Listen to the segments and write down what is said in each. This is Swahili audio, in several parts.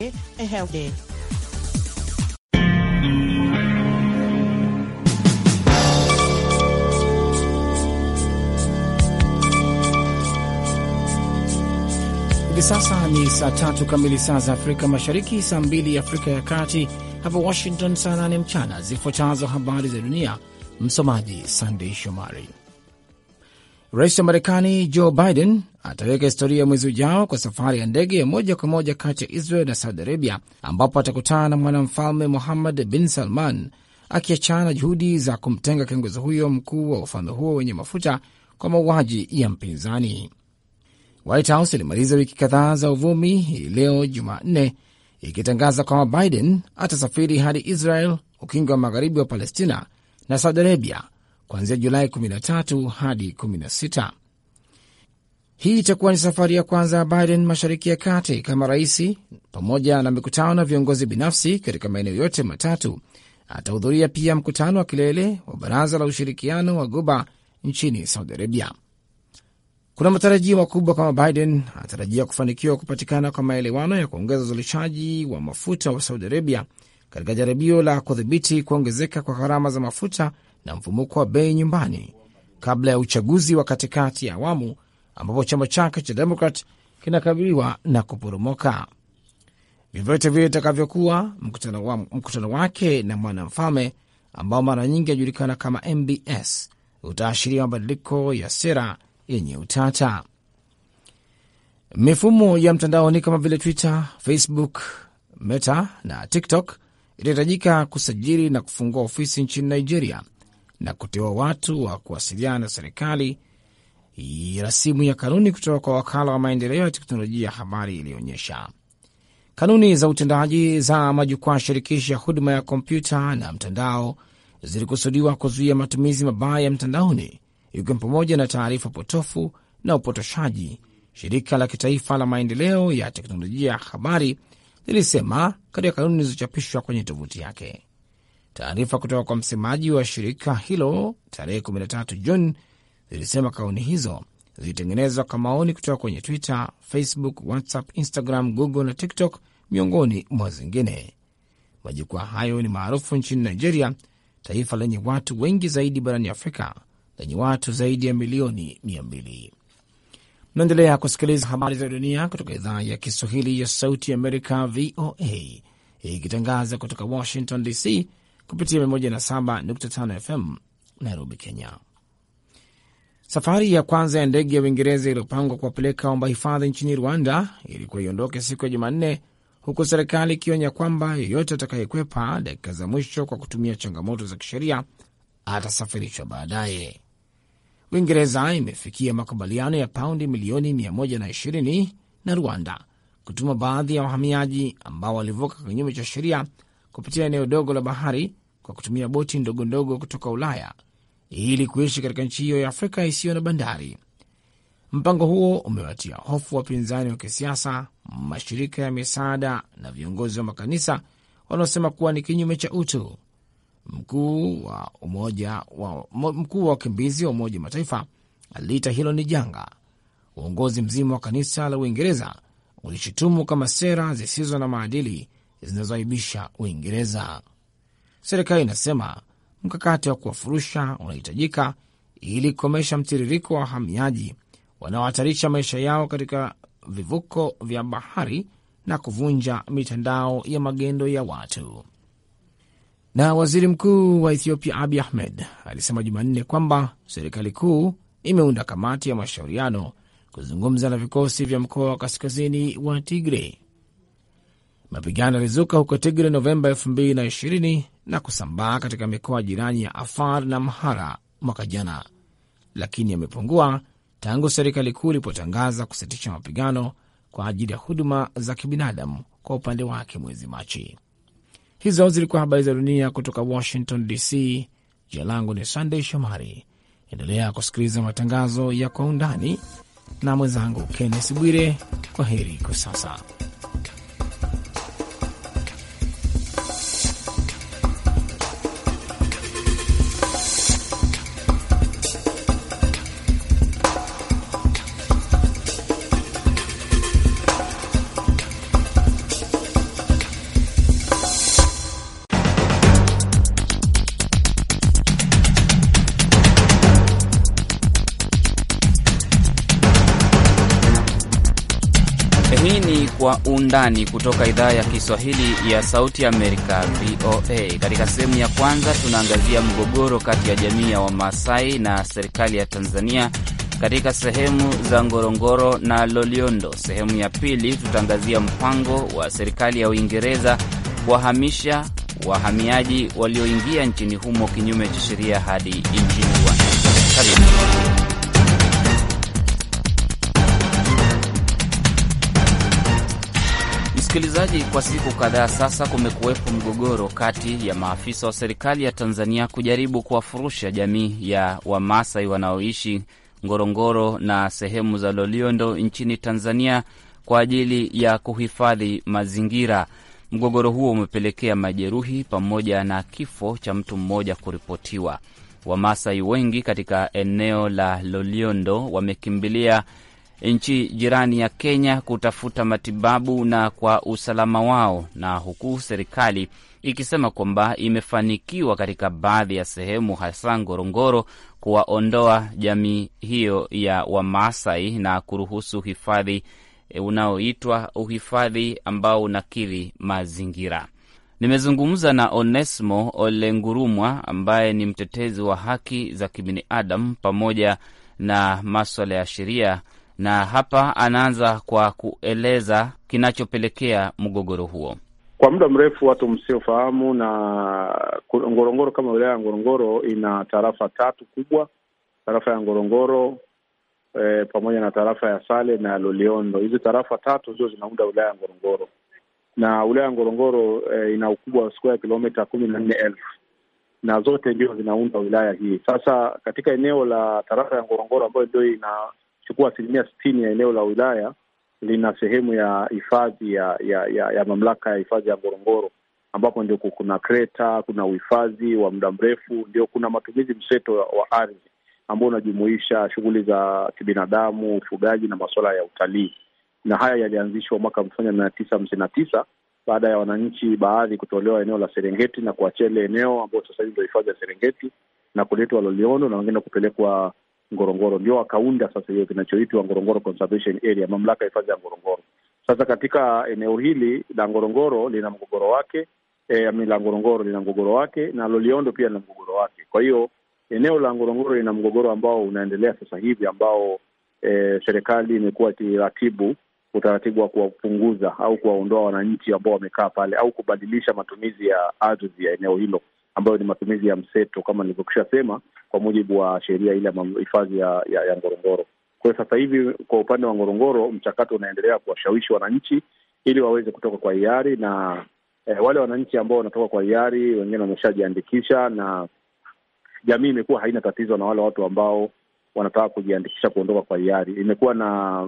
a health day. Hivi sasa ni saa 3 kamili saa za Afrika Mashariki, saa 2 Afrika ya Kati, hapa Washington saa 8 mchana. Zifuatazo habari za dunia, msomaji Sunday Shomari. Rais wa Marekani Joe Biden ataweka historia mwezi ujao kwa safari ya ndege ya moja kwa moja kati ya Israel na Saudi Arabia, ambapo atakutana na mwanamfalme Mohammed bin Salman, akiachana na juhudi za kumtenga kiongozi huyo mkuu wa ufalme huo wenye mafuta kwa mauaji ya mpinzani. White House ilimaliza wiki kadhaa za uvumi hii leo Jumanne, ikitangaza kwamba Biden atasafiri hadi Israel, ukingo wa magharibi wa Palestina na Saudi Arabia kuanzia Julai 13 hadi 16. Hii itakuwa ni safari ya kwanza ya Biden mashariki ya kati kama raisi, pamoja na mikutano na viongozi binafsi katika maeneo yote matatu. Atahudhuria pia mkutano wa kilele wa Baraza la Ushirikiano wa Ghuba nchini Saudi Arabia. Kuna matarajio makubwa kama Biden anatarajia kufanikiwa kupatikana kwa maelewano ya kuongeza uzalishaji wa mafuta wa Saudi Arabia katika jaribio la kudhibiti kuongezeka kwa gharama za mafuta na mfumuko wa bei nyumbani kabla ya uchaguzi wa katikati ya awamu, ambapo chama chake cha Demokrat kinakabiliwa na kuporomoka. Vyovyote vile itakavyokuwa, mkutano wake na mwanamfalme, ambao mara nyingi ajulikana kama MBS, utaashiria mabadiliko ya sera yenye utata. Mifumo ya mtandaoni kama vile Twitter, Facebook, Meta na TikTok itahitajika kusajili na kufungua ofisi nchini Nigeria na kuteua watu wa kuwasiliana na serikali. Rasimu ya kanuni kutoka kwa wakala wa maendeleo ya teknolojia ya habari ilionyesha kanuni za utendaji za majukwaa shirikishi ya huduma ya kompyuta na mtandao zilikusudiwa kuzuia matumizi mabaya ya mtandaoni, ikiwa pamoja na taarifa potofu na upotoshaji. Shirika la kitaifa la maendeleo ya teknolojia ya habari lilisema katika kanuni zilizochapishwa kwenye tovuti yake. Taarifa kutoka kwa msemaji wa shirika hilo tarehe 13 Juni zilisema kanuni hizo zilitengenezwa kwa maoni kutoka kwenye Twitter, Facebook, WhatsApp, Instagram, Google na TikTok, miongoni mwa zingine. Majukwaa hayo ni maarufu nchini Nigeria, taifa lenye watu wengi zaidi barani Afrika, lenye watu zaidi ya milioni 200. Mnaendelea kusikiliza habari za dunia kutoka idhaa ya Kiswahili ya Sauti ya Amerika, VOA, ikitangaza kutoka Washington DC kupitia 107.5 FM Nairobi, Kenya. Safari ya kwanza ya ndege ya Uingereza iliyopangwa kuwapeleka waomba hifadhi nchini Rwanda ilikuwa iondoke siku ya Jumanne, huku serikali ikionya kwamba yeyote atakayekwepa dakika za mwisho kwa kutumia changamoto za kisheria atasafirishwa baadaye. Uingereza imefikia makubaliano ya paundi milioni 120 na Rwanda kutuma baadhi ya wahamiaji ambao walivuka kinyume cha sheria kupitia eneo dogo la bahari kwa kutumia boti ndogo ndogo kutoka Ulaya ili kuishi katika nchi hiyo ya Afrika isiyo na bandari. Mpango huo umewatia hofu wapinzani wa kisiasa, mashirika ya misaada na viongozi wa makanisa wanaosema kuwa ni kinyume cha utu. Mkuu wa wakimbizi wa Umoja Mataifa aliita hilo ni janga. Uongozi mzima wa kanisa la Uingereza ulishutumu kama sera zisizo na maadili zinazoaibisha Uingereza. Serikali inasema mkakati wa kuwafurusha unahitajika ili kukomesha mtiririko wa wahamiaji wanaohatarisha maisha yao katika vivuko vya bahari na kuvunja mitandao ya magendo ya watu. Na waziri mkuu wa Ethiopia Abiy Ahmed alisema Jumanne kwamba serikali kuu imeunda kamati ya mashauriano kuzungumza na vikosi vya mkoa wa kaskazini wa Tigray. Mapigano yalizuka huko Tigray Novemba 2020 na kusambaa katika mikoa jirani ya Afar na Amhara mwaka jana, lakini yamepungua tangu serikali kuu ilipotangaza kusitisha mapigano kwa ajili ya huduma za kibinadamu kwa upande wake mwezi Machi. Hizo zilikuwa habari za dunia kutoka Washington DC. Jina langu ni Sunday Shomari. Endelea kusikiliza matangazo ya Kwa Undani na mwenzangu Kenneth Bwire. Kwa heri kwa sasa. Kwa Undani kutoka idhaa ya Kiswahili ya Sauti Amerika, VOA. Katika sehemu ya kwanza tunaangazia mgogoro kati ya jamii ya Wamasai na serikali ya Tanzania katika sehemu za Ngorongoro na Loliondo. Sehemu ya pili tutaangazia mpango wa serikali ya Uingereza kuwahamisha wahamiaji walioingia nchini humo kinyume cha sheria hadi nchini Rwanda. Karibu. Msikilizaji, kwa siku kadhaa sasa kumekuwepo mgogoro kati ya maafisa wa serikali ya Tanzania kujaribu kuwafurusha jamii ya Wamasai wanaoishi Ngorongoro na sehemu za Loliondo nchini Tanzania kwa ajili ya kuhifadhi mazingira. Mgogoro huo umepelekea majeruhi pamoja na kifo cha mtu mmoja kuripotiwa. Wamasai wengi katika eneo la Loliondo wamekimbilia nchi jirani ya Kenya kutafuta matibabu na kwa usalama wao, na huku serikali ikisema kwamba imefanikiwa katika baadhi ya sehemu hasa Ngorongoro kuwaondoa jamii hiyo ya Wamasai na kuruhusu uhifadhi unaoitwa uhifadhi ambao unakidhi mazingira. Nimezungumza na Onesmo Olengurumwa ambaye ni mtetezi wa haki za kibinadamu pamoja na masuala ya sheria, na hapa anaanza kwa kueleza kinachopelekea mgogoro huo. Kwa muda mrefu watu msiofahamu, na Ngorongoro kama wilaya ya Ngorongoro ina tarafa tatu kubwa: tarafa ya Ngorongoro pamoja na tarafa ya Sale na Loliondo. Hizi tarafa tatu ndio zinaunda wilaya ya Ngorongoro, na wilaya ya Ngorongoro ina ukubwa wa square kilomita 14,000 na zote ndio zinaunda wilaya hii. Sasa katika eneo la tarafa ya Ngorongoro ambayo ndio inachukua 60% ya eneo la wilaya, lina sehemu ya hifadhi ya mamlaka ya hifadhi ya Ngorongoro, ambapo ndio kuna kreta, kuna uhifadhi wa muda mrefu, ndio kuna matumizi mseto wa ardhi ambao unajumuisha shughuli za kibinadamu, ufugaji na masuala ya utalii. Na haya yalianzishwa mwaka 1959 baada ya wananchi baadhi kutolewa eneo la Serengeti na kuachia ile eneo ambao sasa hivi ndio hifadhi ya Serengeti na kuletwa Loliondo na wengine kupelekwa Ngorongoro, ndio wakaunda sasa hiyo kinachoitwa Ngorongoro Conservation Area, mamlaka ya hifadhi ya Ngorongoro. Sasa katika eneo hili la Ngorongoro lina mgogoro wake, la Ngorongoro lina mgogoro wake na Loliondo pia lina mgogoro wake. Kwa hiyo eneo la Ngorongoro lina mgogoro ambao unaendelea sasa hivi, ambao serikali imekuwa ikiratibu utaratibu wa kuwapunguza au kuwaondoa wananchi ambao wamekaa pale, au kubadilisha matumizi ya ardhi ya eneo hilo ambayo ni matumizi ya mseto kama nilivyokwisha sema, kwa mujibu wa sheria ile ya hifadhi ya Ngorongoro. Kwa hiyo sasa hivi kwa upande wa Ngorongoro mchakato unaendelea kuwashawishi wananchi ili waweze kutoka kwa hiari, na wale wananchi ambao wanatoka kwa hiari wengine wameshajiandikisha, na jamii imekuwa haina tatizo na wale watu ambao wanataka kujiandikisha kuondoka kwa hiari. Imekuwa na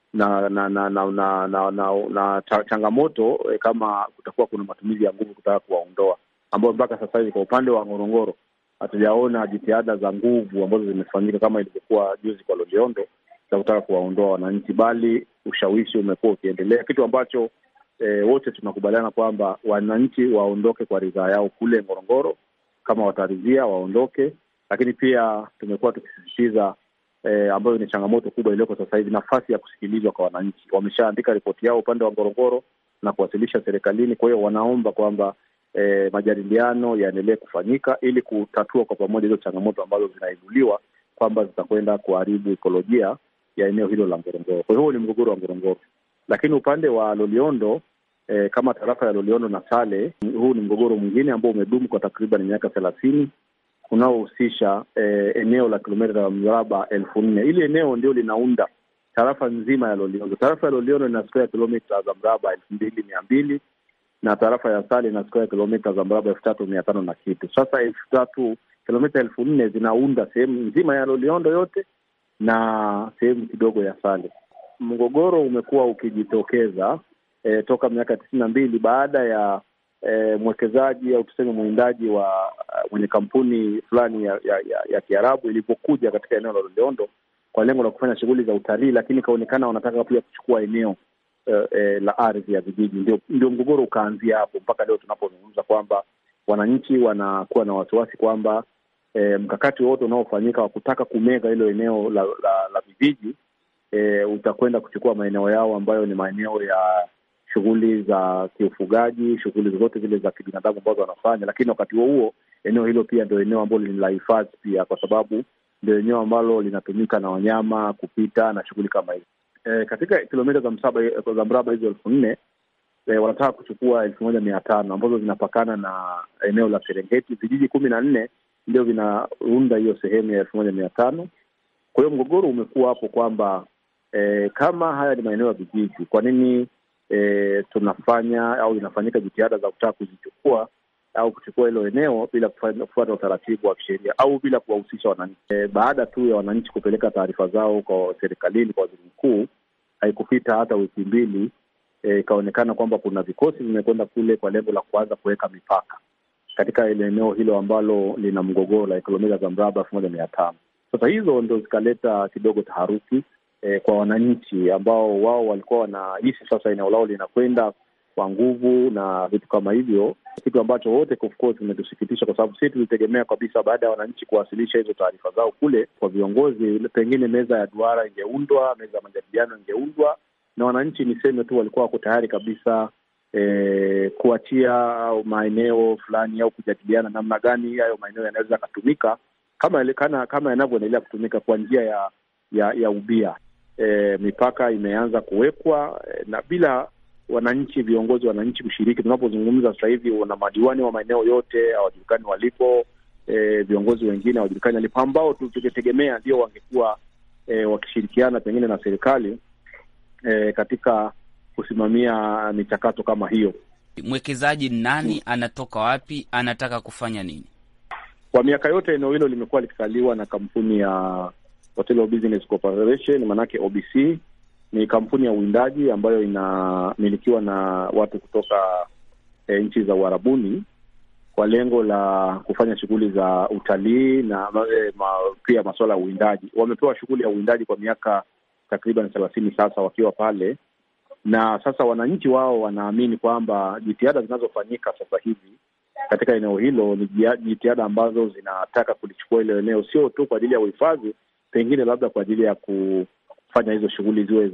changamoto kama kutakuwa kuna matumizi ya nguvu kutaka kuwaondoa, ambao mpaka sasa hivi kwa upande wa Ngorongoro hatujaona jitihada za nguvu ambazo zimefanyika kama ilivyokuwa juzi kwa Loliondo za kutaka kuwaondoa wananchi, bali ushawishi umekuwa ukiendelea, kitu ambacho wote tunakubaliana kwamba wananchi waondoke kwa ridhaa yao kule Ngorongoro. Kama wataridhia waondoke, lakini pia tumekuwa tukisisitiza ambayo ni changamoto kubwa iliyoko sasa hivi, nafasi ya kusikilizwa kwa wananchi. Wameshaandika ripoti yao upande wa Ngorongoro na kuwasilisha serikalini. Kwa hiyo wanaomba kwamba majadiliano yaendelee kufanyika ili kutatua kwa pamoja hizo changamoto ambazo zinaibuliwa kwamba zitakwenda kuharibu ekolojia ya eneo hilo la Ngorongoro. Kwa hiyo ni mgogoro wa Ngorongoro. Lakini upande wa Loliondo, kama tarafa ya Loliondo na Sale, huu ni mgogoro mwingine ambao umedumu kwa takriban miaka 30, unaohusisha eneo la kilomita za mraba 4,000. Ile eneo ndio linaunda tarafa nzima ya Loliondo. Tarafa ya Loliondo ina square kilomita za mraba 2,200 na tarafa ya Sale ina square kilomita za mraba 3,500 na kitu. Sasa 3,000 kilomita 4,000 zinaunda sehemu nzima ya Loliondo yote na sehemu kidogo ya Sale. Mgogoro umekuwa ukijitokeza toka miaka 92 baada ya mwekezaji au tuseme mwindaji wa mwenye kampuni fulani ya Kiarabu ilipokuja katika eneo la Loliondo kwa lengo la kufanya shughuli za utalii, lakini kaonekana wanataka pia kuchukua eneo la ardhi ya vijiji. Ndio mgogoro ukaanzia hapo mpaka leo tunapozungumza kwamba wananchi wanakuwa na wasiwasi kwamba mkakati wote unaofanyika wa kutaka kumega hilo eneo la vijiji utakwenda kuchukua maeneo yao ambayo ni maeneo shughuli za kiufugaji, shughuli zote zile za kibinadamu ambazo wanafanya. Lakini wakati huo eneo hilo pia ndio eneo ambalo ni la hifadhi pia, kwa sababu ndio eneo ambalo linatumika na wanyama kupita na shughuli kama hizo. Katika kilomita za mraba hizo 4,000 wanataka kuchukua 1,500 ambazo zinapakana na eneo la Serengeti. Vijiji 14 ndio vinaunda hiyo sehemu ya 1,500. Kwa hiyo mgogoro umekuwa hapo kwamba kama haya ni maeneo ya vijiji, kwa nini tunafanya au inafanyika jitihada za kutaka kuzichukua au kuchukua hilo eneo bila kufuata utaratibu wa kisheria au bila kuwahusisha wananchi? Baada tu ya wananchi kupeleka taarifa zao kwa serikalini, kwa waziri mkuu, haikupita hata wiki mbili, ikaonekana kwamba kuna vikosi vimekwenda kule kwa lengo la kuanza kuweka mipaka katika ile eneo hilo ambalo lina mgogoro la kilomita za mraba 1,500. Sasa hizo ndio zikaleta kidogo taharuki kwa wananchi ambao wao walikuwa wanahisi sasa eneo lao linakwenda kwa nguvu na vitu kama hivyo, kitu ambacho wote of course imetusikitisha, kwa sababu sisi tulitegemea kabisa baada ya wananchi kuwasilisha hizo taarifa zao kule kwa viongozi, pengine meza ya duara ingeundwa, meza ya majadiliano ingeundwa, na wananchi niseme tu walikuwa wako tayari kabisa kuachia maeneo fulani au kujadiliana namna gani hayo maeneo yanaweza kutumika kama yanavyoendelea kutumika kwa njia ya ubia. Mipaka imeanza kuwekwa na bila wananchi, viongozi wananchi kushiriki. Tunapozungumza sasa hivi wana madiwani wa maeneo yote hawajulikani walipo, viongozi wengine hawajulikani walipo, ambao tungetegemea ndio wangekuwa wakishirikiana pengine na serikali katika kusimamia michakato kama hiyo. Mwekezaji nani? Anatoka wapi? Anataka kufanya nini? Kwa miaka yote eneo hilo limekuwa likisaliwa na kampuni ya Hotel Business Corporation, manake OBC. Ni kampuni ya uwindaji ambayo inamilikiwa na watu kutoka nchi za Uarabuni kwa lengo la kufanya shughuli za utalii na pia masuala ya uwindaji. Wamepewa shughuli ya uwindaji kwa miaka takriban 30 sasa wakiwa pale, na sasa wananchi wao wanaamini kwamba jitihada zinazofanyika sasa hivi katika eneo hilo ni jitihada ambazo zinataka kulichukua ile eneo sio tu kwa ajili ya uhifadhi, pengine labda kwa ajili ya kufanya hizo shughuli ziwe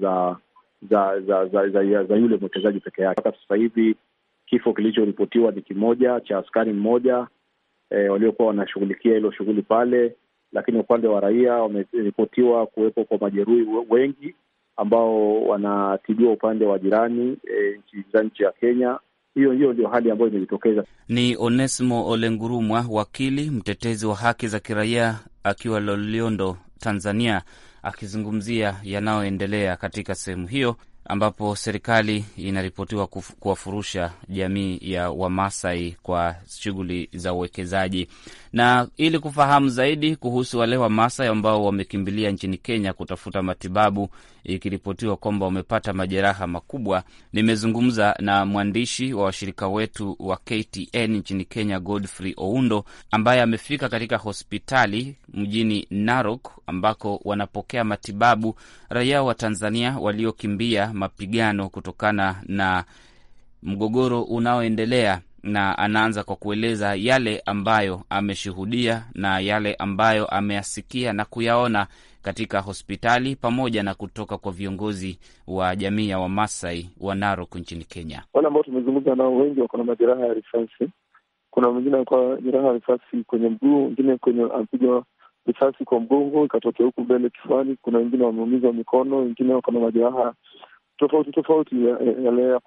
za yule mwekezaji peke yake. Mpaka sasa hivi kifo kilichoripotiwa ni kimoja cha askari mmoja waliokuwa wanashughulikia hilo shughuli pale, lakini upande wa raia wameripotiwa kuwepo kwa majeruhi wengi ambao wanatibiwa upande wa jirani nchi ya Kenya. Hiyo ndio hali ambayo imejitokeza. Ni Onesmo Olengurumwa, wakili mtetezi wa haki za kiraia akiwa Loliondo, Tanzania, akizungumzia yanayoendelea katika sehemu hiyo ambapo serikali inaripotiwa kuwafurusha jamii ya Wamasai kwa shughuli za uwekezaji. Na ili kufahamu zaidi kuhusu wale Wamasai ambao wamekimbilia nchini Kenya kutafuta matibabu, ikiripotiwa kwamba wamepata majeraha makubwa, nimezungumza na mwandishi wa washirika wetu wa KTN nchini Kenya, Godfrey Oundo, ambaye amefika katika hospitali mjini Narok ambako wanapokea matibabu raia wa Tanzania waliokimbia mapigano kutokana na mgogoro unaoendelea, na anaanza kwa kueleza yale ambayo ameshuhudia na yale ambayo ameyasikia na kuyaona katika hospitali pamoja na kutoka kwa viongozi wa jamii ya Wamasai wa Narok nchini Kenya. Wale ambao tumezungumza nao wengi wako na majeraha ya risasi. Kuna mwingine kwa jeraha ya risasi kwenye mguu, mwingine kwenye apigwa risasi kwa mgongo ikatokea huku mbele kifuani. Kuna wengine wameumizwa mikono, wengine wako na majeraha tofauti yale ya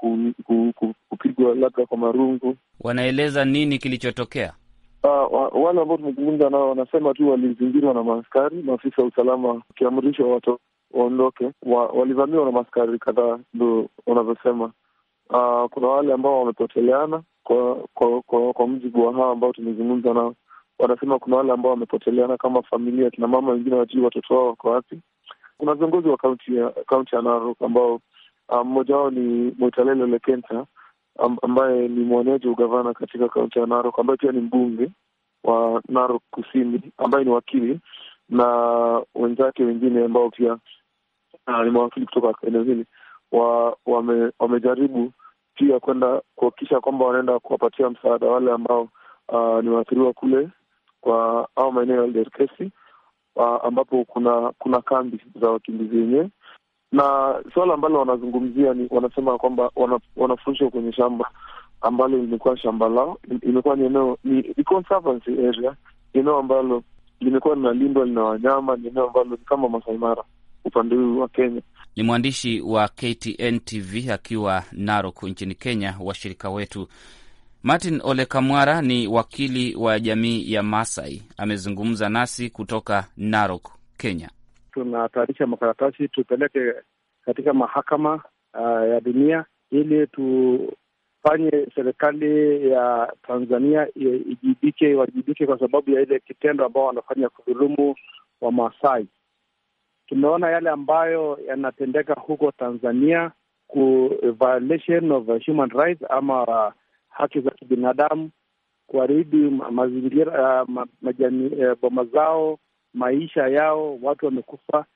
kupigwa labda kwa marungu. Wanaeleza nini kilichotokea? Wale ambao tumezungumza nao wanasema tu walizingirwa na maaskari, maafisa wa usalama wakiamrisha watu waondoke. Walivamiwa na maaskari kadhaa, ndio wanavyosema. Kuna wale ambao wamepoteleana kwa mjibu wa hawa ambao tumezungumza nao. Wanasema kuna wale ambao wamepoteleana kama familia, kina mama wengine wajui watoto wao wako wapi. Kuna viongozi wa kaunti ya Narok ambao mmoja wao ni Mwitalelo Lekenta ambaye ni mwenyeji wa ugavana katika kaunti ya Narok, ambaye pia ni mbunge wa Narok Kusini, ambaye ni wakili, na wenzake wengine ambao pia ni mawakili kutoka eneo hili wamejaribu pia kwenda kuhakikisha kwamba wanaenda kuwapatia msaada wale ambao ni waathiriwa kule kwa au maeneo ya Derkesi, ambapo kuna kambi za wakimbizi wenyewe, na swala ambalo wanazungumzia ni wanasema kwamba wanafurushwa kwenye shamba ambalo limekuwa shamba lao, imekuwa ni eneo ni conservancy area, eneo ambalo limekuwa linalindwa na wanyama, ni eneo ambalo ni kama Masai Mara upande huu wa Kenya. Ni mwandishi wa KTN TV akiwa Narok nchini Kenya, washirika wetu. Martin Ole Kamwara ni wakili wa jamii ya Masai, amezungumza nasi kutoka Narok, Kenya. Tunatayarisha makaratasi tupeleke katika mahakama ya dunia ili tufanye serikali ya Tanzania iwajibike kwa sababu ya ile kitendo ambao wanafanya kudhulumu wa Masai. Tumeona yale ambayo yanatendeka huko Tanzania, violation of human rights ama haki za kibinadamu, kuharibu mazingira, boma zao, maisha yao, watu wamekufa.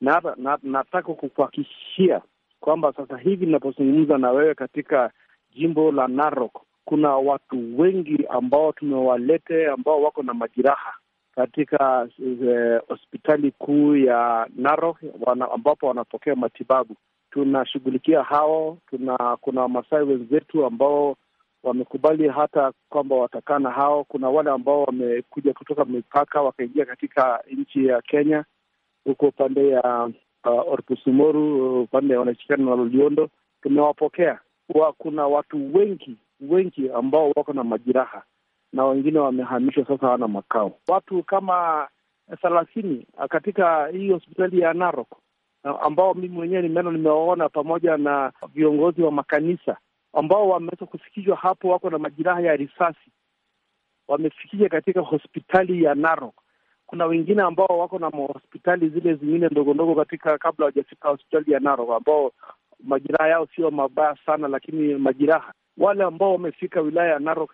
Nataka kukuhakikishia kwamba sasa hivi ninapozungumza na wewe katika jimbo la Narok, kuna watu wengi ambao tumewalete ambao wako na majeraha katika hospitali kuu ya Narok ambapo wanapokea matibabu. Tunashughulikia hao. Kuna Wamasai wenzetu ambao wamekubali hata kwamba watakaa na hao. Kuna wale ambao wamekuja kutoka mipaka wakaingia katika nchi ya Kenya huko upande ya Orpusumoru, upande wanashikana na Loliondo. Tumewapokea. Kuna watu wengi ambao wako na majeraha na wengine wamehamishwa, sasa hawana makao. Watu kama 30 katika hii hospitali ya Narok ambao mimi mwenyewe nimewaona pamoja na viongozi wa makanisa ambao wameweza kufikishwa hapo, wako na majeraha ya risasi, wamefikishwa katika hospitali ya Narok. Kuna wengine ambao wako na hospitali zile zingine ndogo ndogo katika kabla hawajafika hospitali ya Narok ambao majeraha yao sio mabaya sana, lakini majeraha. Wale ambao wamefika wilaya ya Narok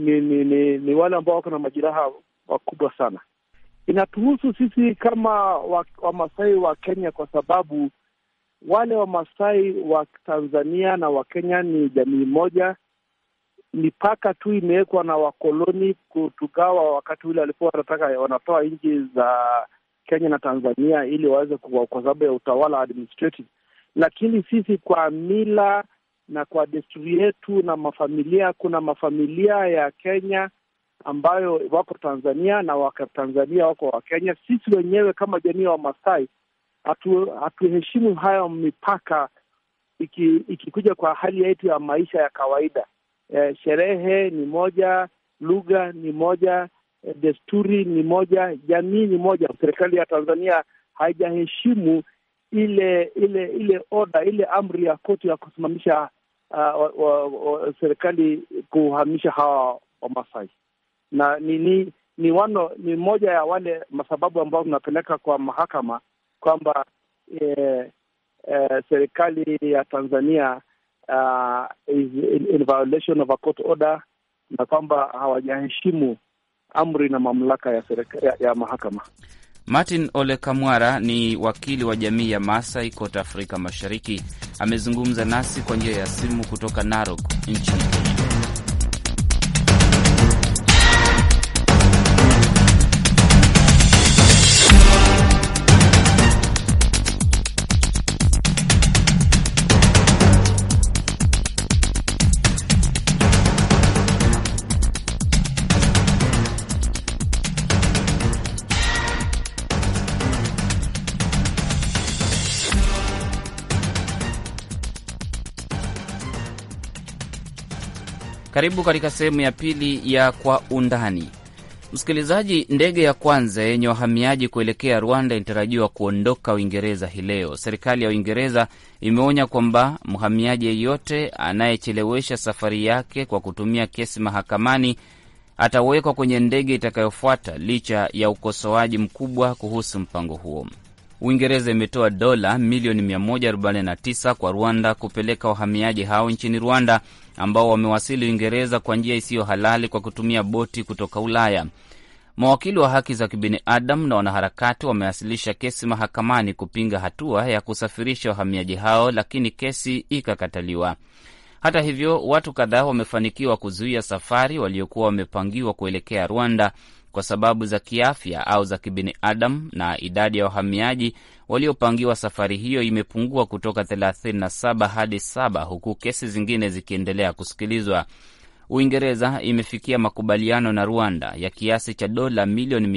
ni wale ambao wako na majeraha makubwa sana. Inatuhusu sisi kama Wamasai wa Kenya kwa sababu wale Wamasai wa Tanzania na wa Kenya ni jamii moja. Mipaka tu imewekwa na wakoloni kutugawa wakati ule walikuwa wanatoa nchi za Kenya na Tanzania ili waweze kwa sababu ya utawala administrative. Lakini sisi kwa mila na kwa desturi yetu na mafamilia, kuna mafamilia ya Kenya ambayo wako Tanzania na waka Tanzania wako wa Kenya. Sisi wenyewe kama jamii wa Masai hatuheshimu hayo mipaka ikikuja kwa hali yetu ya maisha ya kawaida. Sherehe ni moja, lugha ni moja, desturi ni moja, jamii ni moja. Serikali ya Tanzania haijaheshimu ile order, ile amri ya koti ya kusimamisha serikali kuhamisha hawa Wamasai. Na ni moja ya wale masababu ambao tunapeleka kwa mahakama kwamba serikali ya Tanzania is in violation of a court order na kwamba hawajaheshimu amri na mamlaka ya serikali ya mahakama. Martin Ole Kamwara ni wakili wa jamii ya Masai kote Afrika Mashariki. Amezungumza nasi kwa njia ya simu kutoka Narok nchini Kenya. Karibu katika sehemu ya pili ya Kwa Undani. Msikilizaji, ndege ya kwanza yenye wahamiaji kuelekea Rwanda inatarajiwa kuondoka Uingereza hii leo. Serikali ya Uingereza imeonya kwamba mhamiaji yeyote anayechelewesha safari yake kwa kutumia kesi mahakamani atawekwa kwenye ndege itakayofuata, licha ya ukosoaji mkubwa kuhusu mpango huo. Uingereza imetoa dola milioni 149 kwa Rwanda kupeleka wahamiaji hao nchini Rwanda ambao wamewasili Uingereza kwa njia isiyo halali kwa kutumia boti kutoka Ulaya. Mawakili wa haki za kibinadamu na wanaharakati wamewasilisha kesi mahakamani kupinga hatua ya kusafirisha wahamiaji hao, lakini kesi ikakataliwa. Hata hivyo, watu kadhaa wamefanikiwa kuzuia safari waliokuwa wamepangiwa kuelekea Rwanda kwa sababu za kiafya au za kibinadamu, na idadi ya wahamiaji waliopangiwa safari hiyo imepungua kutoka 37 hadi 7, huku kesi zingine zikiendelea kusikilizwa. Uingereza imefikia makubaliano na Rwanda ya kiasi cha dola milioni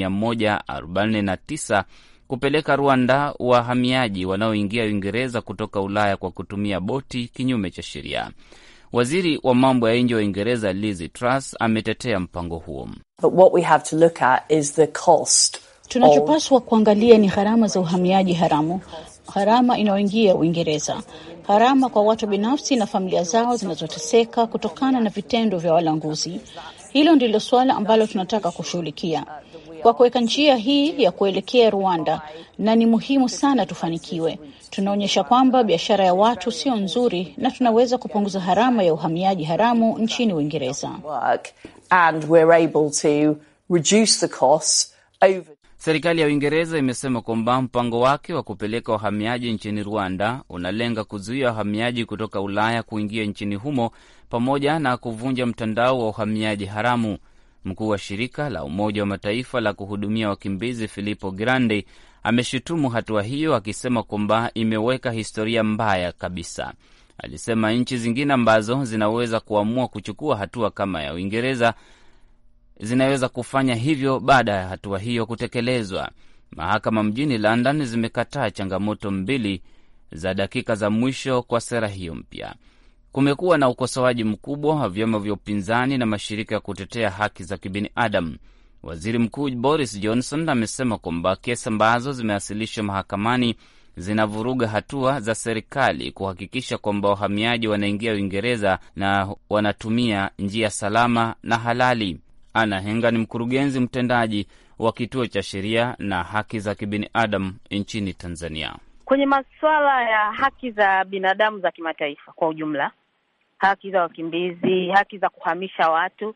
149 kupeleka Rwanda wahamiaji wanaoingia Uingereza kutoka Ulaya kwa kutumia boti kinyume cha sheria. Waziri wa mambo ya nje wa Uingereza Liz Truss ametetea mpango huo. But what we have to look at is the cost. Tunachopaswa kuangalia ni gharama za uhamiaji haramu, gharama inayoingia Uingereza, gharama kwa watu binafsi na familia zao zinazoteseka kutokana na vitendo vya walanguzi. Hilo ndilo swala ambalo tunataka kushughulikia kwa kuweka njia hii ya kuelekea Rwanda, na ni muhimu sana tufanikiwe. Tunaonyesha kwamba biashara ya watu sio nzuri na tunaweza kupunguza gharama ya uhamiaji haramu nchini Uingereza. And we're able to reduce the costs over. Serikali ya Uingereza imesema kwamba mpango wake wa kupeleka wahamiaji nchini Rwanda unalenga kuzuia wahamiaji kutoka Ulaya kuingia nchini humo pamoja na kuvunja mtandao wa uhamiaji haramu. Mkuu wa shirika la Umoja wa Mataifa la kuhudumia wakimbizi Filippo Grandi ameshutumu hatua hiyo, akisema kwamba imeweka historia mbaya kabisa. Alisema nchi zingine ambazo zinaweza kuamua kuchukua hatua kama ya Uingereza zinaweza kufanya hivyo baada ya hatua hiyo kutekelezwa. Mahakama mjini London zimekataa changamoto 2 za dakika za mwisho kwa sera hiyo mpya. Kumekuwa na ukosoaji mkubwa wa vyama vya upinzani na mashirika ya kutetea haki za kibinadamu. Waziri Mkuu Boris Johnson amesema kwamba kesi ambazo zimewasilishwa mahakamani zinavuruga hatua za serikali kuhakikisha kwamba wahamiaji wanaingia Uingereza na wanatumia njia salama na halali. Anna Henga ni mkurugenzi mtendaji wa kituo cha sheria na haki za kibinadamu nchini Tanzania. Kwenye masuala ya haki za binadamu za kimataifa kwa ujumla, haki za wakimbizi, haki za kuhamisha watu,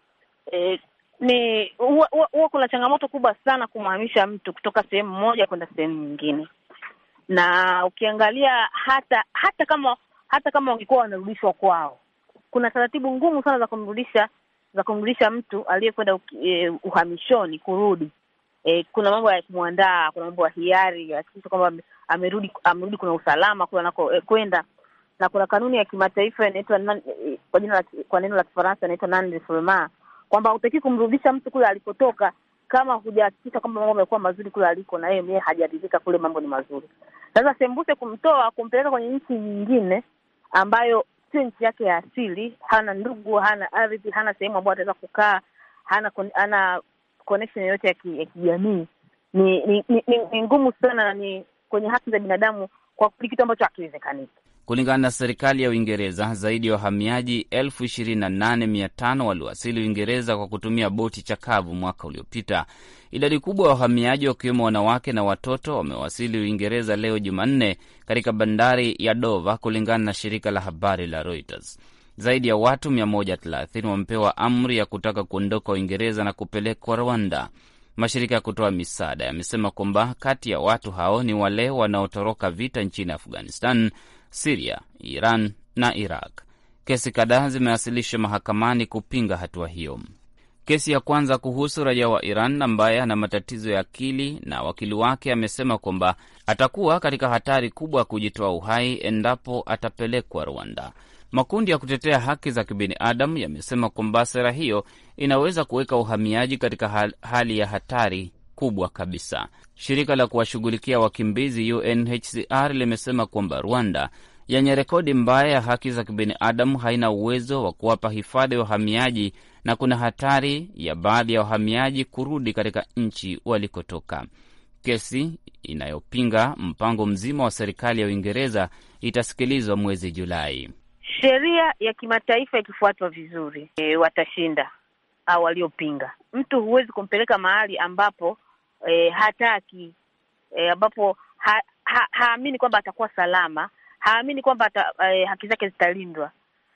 huwa kuna changamoto kubwa sana kumhamisha mtu kutoka sehemu moja kwenda sehemu nyingine. Na ukiangalia hata kama wangekuwa wanarudishwa kwao, kuna taratibu ngumu sana za kumrudisha mtu aliyekwenda uhamishoni kurudi. Kuna mambo ya kumwandaa, kuna mambo ya hiari ya kisha kwamba amerudi kuna usalama kule anako kwenda, na kuna kanuni ya kimataifa inaitwa kwa neno la Kifaransa inaitwa non-refoulement, kwamba hutaki kumrudisha mtu kule alikotoka kama hujahakikisha kwamba mambo yamekuwa mazuri kule aliko na yeye hajaridhika kule mambo ni mazuri. Sasa sembuse kumtoa kumpeleka kwenye nchi nyingine ambayo sio nchi yake ya asili, hana ndugu, hana ardhi, hana sehemu ambayo ataweza kukaa, hana connection yoyote ya kijamii, ni ngumu sana, ni kwenye haki za binadamu kwa kitu ambacho hakiwezekani. Kulingana na serikali ya Uingereza, zaidi ya wahamiaji 28,500 waliwasili Uingereza kwa kutumia boti chakavu mwaka uliopita. Idadi kubwa ya wahamiaji wakiwemo wanawake na watoto wamewasili Uingereza leo Jumanne katika bandari ya Dover, kulingana na shirika la habari la Reuters. Zaidi ya watu 130 wamepewa amri ya kutaka kuondoka Uingereza na kupelekwa Rwanda. Mashirika ya kutoa misaada yamesema kwamba kati ya watu hao ni wale wanaotoroka vita nchini Afghanistan, Syria, Iran na Iraq. Kesi kadhaa zimewasilishwa mahakamani kupinga hatua hiyo. Kesi ya kwanza kuhusu raia wa Iran ambaye ana matatizo ya akili, na wakili wake amesema kwamba atakuwa katika hatari kubwa ya kujitoa uhai endapo atapelekwa Rwanda. Makundi ya kutetea haki za kibinadamu yamesema kwamba sera hiyo inaweza kuweka uhamiaji katika hali ya hatari kubwa kabisa. Shirika la kuwashughulikia wakimbizi UNHCR limesema kwamba Rwanda yenye rekodi mbaya ya haki za kibinadamu haina uwezo wa kuwapa hifadhi wahamiaji, na kuna hatari ya baadhi ya wahamiaji kurudi katika nchi walikotoka. Kesi inayopinga mpango mzima wa serikali ya Uingereza itasikilizwa mwezi Julai. Sheria ya kimataifa ikifuatwa vizuri, watashinda au waliopinga. Mtu huwezi kumpeleka mahali ambapo hataki, ambapo haamini kwamba atakuwa salama, haamini kwamba haki zake zitalindwa,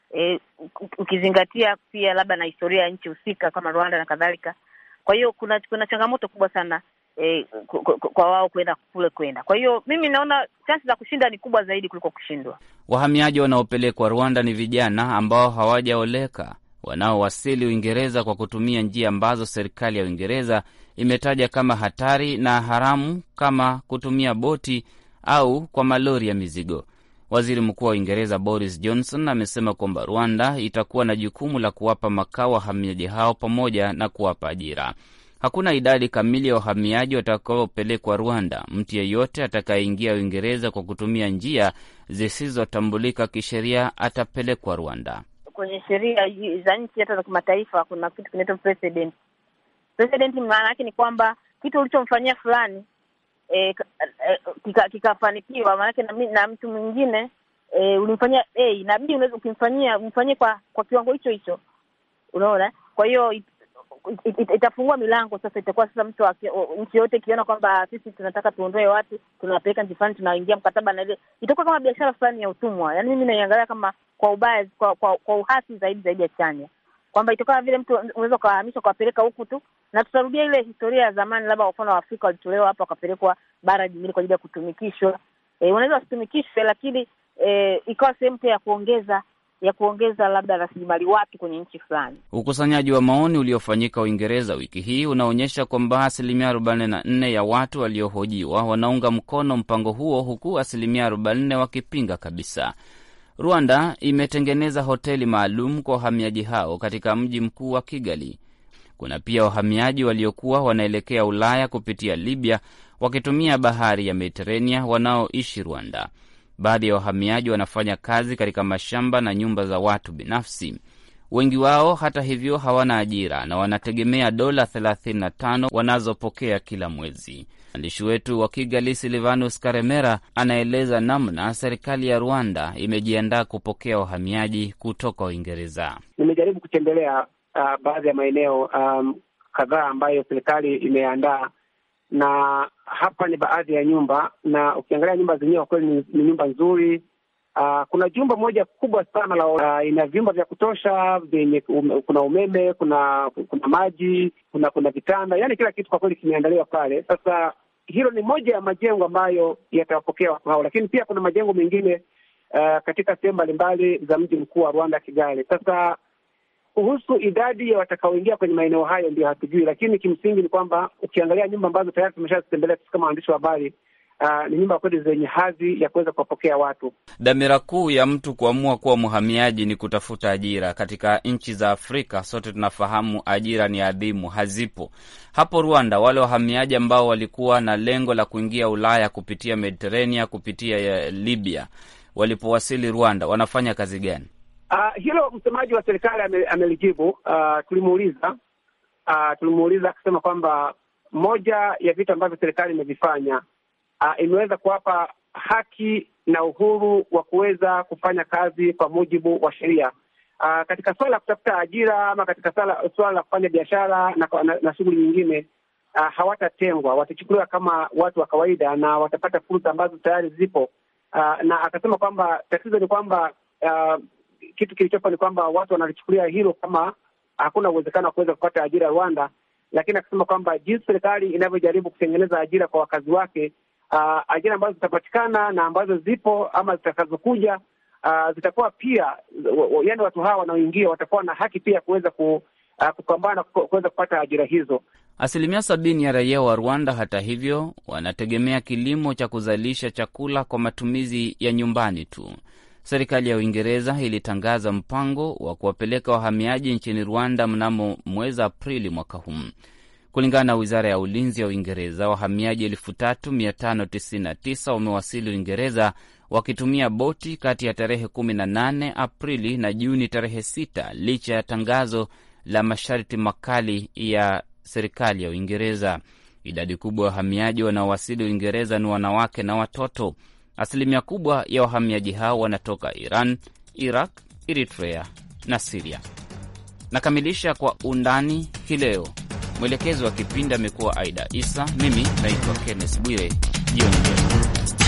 ukizingatia pia labda na historia ya nchi husika kama Rwanda na kadhalika. Kwa hiyo kuna changamoto kubwa sana kwa wao kwenda. Kwa hiyo mimi naona chansi za kushinda ni kubwa zaidi kuliko kushindwa. Wahamiaji wanaopelekwa Rwanda ni vijana ambao hawajaoleka, wanaowasili Uingereza kwa kutumia njia ambazo serikali ya Uingereza imetaja kama hatari na haramu, kama kutumia boti au kwa malori ya mizigo. Waziri Mkuu wa Uingereza Boris Johnson amesema kwamba Rwanda itakuwa na jukumu la kuwapa makao wahamiaji hao pamoja na kuwapa ajira. Hakuna idadi kamili ya wahamiaji watakaopelekwa Rwanda. Mtu yeyote atakayeingia Uingereza kwa kutumia njia zisizotambulika kisheria atapelekwa Rwanda. Kwenye sheria za nchi hata za kimataifa kuna kitu kinaitwa precedent. Precedent maana yake ni kwamba kitu ulichomfanyia fulani kikafanikiwa, maana yake na mtu mwingine ulimfanyia inabidi unaweza umfanyie kwa kiwango hicho hicho. Unaona? Kwa hiyo itafungua milango sasa. Itakuwa sasa nchi yote ikiona kwamba sisi tunataka tuondoe watu, tunapeleka nchi fulani, tunaingia mkataba na ile, itakuwa kama biashara fulani ya utumwa. Yaani mimi naiangalia kama kwa ubaya, kwa uhasi zaidi ya chanya, kwamba itakuwa vile mtu unaweza kuhamisha kuwapeleka huku tu, na tutarudia ile historia ya zamani, labda kwa mfano Afrika walitolewa hapa wakapelekwa bara jingine kwa ajili ya kutumikishwa. Wanaweza wasitumikishwe, lakini ikawa sehemu ya kuongeza labda rasilimali watu kwenye nchi fulani. Ukusanyaji wa maoni uliofanyika Uingereza wiki hii unaonyesha kwamba 44% ya watu waliohojiwa wanaunga mkono mpango huo, huku 40% wakipinga kabisa. Rwanda imetengeneza hoteli maalum kwa wahamiaji hao katika mji mkuu wa Kigali. Kuna pia wahamiaji waliokuwa wanaelekea Ulaya kupitia Libya wakitumia bahari ya Mediterania wanaoishi Rwanda. Baadhi ya wahamiaji wanafanya kazi katika mashamba na nyumba za watu binafsi. Wengi wao hata hivyo hawana ajira na wanategemea dola 35 wanazopokea kila mwezi. Mwandishi wetu wa Kigali Silvanus Karemera anaeleza namna serikali ya Rwanda imejiandaa kupokea wahamiaji kutoka Uingereza. Nimejaribu kutembelea baadhi ya maeneo kadhaa ambayo serikali imeandaa, na hapa ni baadhi ya nyumba, na ukiangalia nyumba zenyewe kweli ni nyumba nzuri. Kuna jumba moja kubwa sana ina vyumba vya kutosha, kuna umeme, kuna maji, kuna vitanda, yani kila kitu kwa kweli kimeandaliwa pale. Sasa hilo ni moja ya majengo ambayo yatawapokea watu hao, lakini pia kuna majengo mengine katika sehemu mbalimbali za mji mkuu wa Rwanda, Kigali. Sasa kuhusu idadi ya watakaoingia kwenye maeneo hayo ndio hatujui, lakini kimsingi ni kwamba ukiangalia nyumba ambazo tayari tumeshazitembelea kama waandishi wa habari, ni nyumba kweli zenye hadhi ya kuweza kuwapokea watu. Dhamira kuu ya mtu kuamua kuwa mhamiaji ni kutafuta ajira. Katika nchi za Afrika sote tunafahamu ajira ni adhimu, hazipo. Hapo Rwanda wale wahamiaji ambao walikuwa na lengo la kuingia Ulaya kupitia Mediterania, kupitia Libya, walipowasili Rwanda wanafanya kazi gani? Hilo msemaji wa serikali amelijibu. Tulimuuliza akisema kwamba moja ya vitu ambavyo serikali imevifanya, imeweza kuwapa haki na uhuru wa kuweza kufanya kazi kwa mujibu wa sheria. Katika swala la kutafuta ajira ama katika swala la kufanya biashara na shughuli nyingine, hawatatengwa, watachukuliwa kama watu wa kawaida na watapata fursa ambazo tayari zipo. Na akasema kwamba tatizo ni kwamba kitu kilichopo ni kwamba watu wanalichukulia hilo kama hakuna uwezekano wa kuweza kupata ajira Rwanda, lakini akasema kwamba jinsi serikali inavyojaribu kutengeneza ajira kwa wakazi wake, ajira ambazo zitapatikana na ambazo zipo ama zitakazokuja, zitakuwa pia, yani watu hawa wanaoingia watakuwa na haki pia kuweza kupambana kuweza kupata ajira hizo. 70% ya raia wa Rwanda hata hivyo wanategemea kilimo cha kuzalisha chakula kwa matumizi ya nyumbani tu. Serikali ya Uingereza ilitangaza mpango wa kuwapeleka wahamiaji nchini Rwanda mnamo mwezi Aprili mwaka huu. Kulingana na Wizara ya Ulinzi ya Uingereza, wahamiaji 3599 wamewasili Uingereza wakitumia boti kati ya tarehe 18 Aprili na Juni tarehe 6, licha ya tangazo la masharti makali ya serikali ya Uingereza. Idadi kubwa ya wahamiaji wanaowasili Uingereza ni wanawake na watoto. Asilimia kubwa ya wahamiaji hao wanatoka Iran, Iraq, Eritrea na Syria. Nakamilisha kwa undani hii leo. Mwelekezi wa kipindi amekuwa Aida Isa. Mimi naitwa Kenneth Bwire. Jioni njema.